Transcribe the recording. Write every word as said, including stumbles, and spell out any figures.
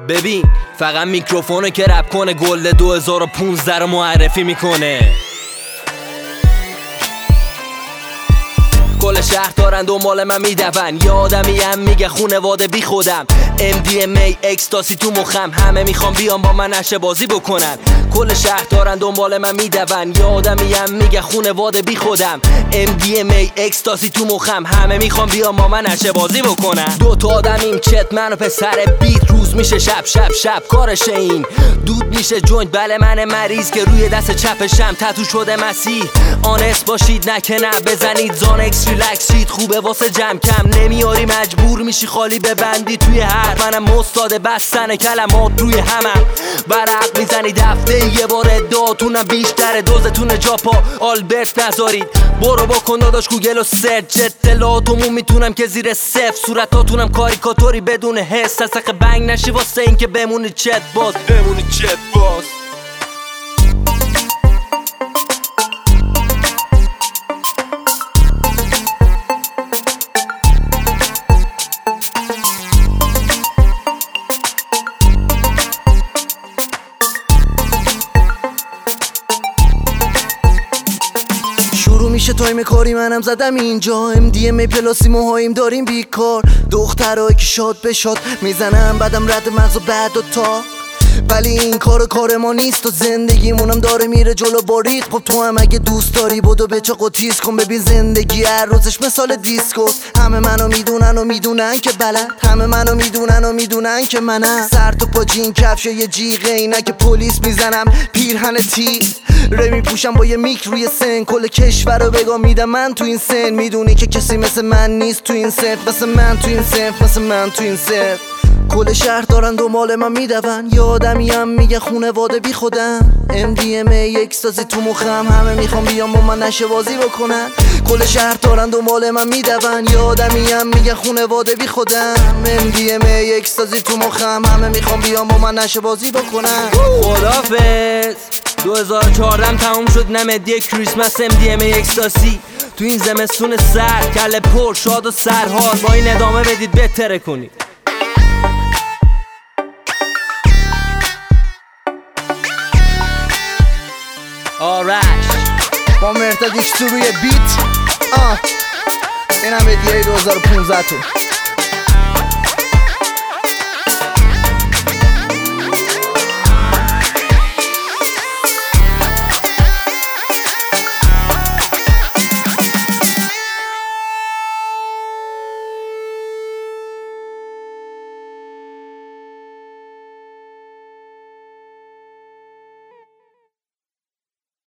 ببین فقط میکروفونه که رپ کنه، گل دو هزار و پونزده رو معرفی میکنه. کل شهر دارن دنبال من میدون، یه آدمیم میگه خونواده بی خودم. ام دی ام ای اکستاسی تو مخم، همه میخوام بیان با من نشه بازی بکنن. کل شهر دارن دنبال من میدون، یه آدمیم میگه خونواده بی خودم. ام دی ام ای اکستاسی تو مخم، همه میخوام بیان با من نشه بازی بکنن. دو تا آدمیم چت من و پسر بیت، روز میشه شب شب شب کارشه این. دود میشه جوینت بله من مریض که روی دست چپشم تتو شده مسیح. آنس باشید نه که نه بزنید زان اکس ریلکس شید، خوبه واسه جمع کم نمیاری مجبور میشی خالی ببندی توی هر. منم استاد بستن کلمات روی همم، برق میزنی دفعه یه بار ادعاتونم بیشتره، دوزتون جاپا آلبرت نذارید. برو بکن داداش گوگل و سرچ، اطلاعاتمون میتونم که زیر صفر، صورتاتونم کاریکاتوری بدون حس. تسق بنگ نشی واسه این که بمونی چت باز، بمونی چت باز. شروع میشه تایم کاری منم زدم اینجا، ام دی ام ای پلاسی موهایم داریم بیکار. دخترایی که شاد به شاد میزنم بعدم رد مغز و بعد و تا، ولی این کار کار ما نیست و زندگیمونم داره میره جلو باریت. خب تو هم اگه دوست داری بدو به چاق و تیز کن، ببین زندگی هر روزش مثال دیسکو. همه منو میدونن و میدونن که بلد، همه منو میدونن و میدونن که منم. سر تو پا جین کفش یه جیغه اینا که پلیس میزنم پیرهن تی ری میپوشم با یه میک روی سن، کل کشور رو بگاه میدم من تو این سن. میدونی که کسی مثل من نیست تو این صف، مثل من تو این صف، مثل من تو این صف. کل شهر دارن دنبال من میدون، یه آدمیم میگه خونواده بی خودم. ام دی ام ای اکستازی تو مخم، همه میخوام بیان با من نشه بازی بکنن. کل شهر دارن دنبال من میدون، یه آدمیم میگه خونواده بی خودم. ام دی ام ای اکستازی تو مخم، همه میخوام بیان با من نشه بازی بکنن. خدافظ. دو هزار و چهارده تموم شد نمدی کریسمس. ام دی ام ای اکستاسی تو این زمستون سرد، کله پر شاد و سرحال، با این ادامه بدید بهتره کنید. آرش با مرتضی روی بیت. آه این هم هدیه دو هزار و پونزده تو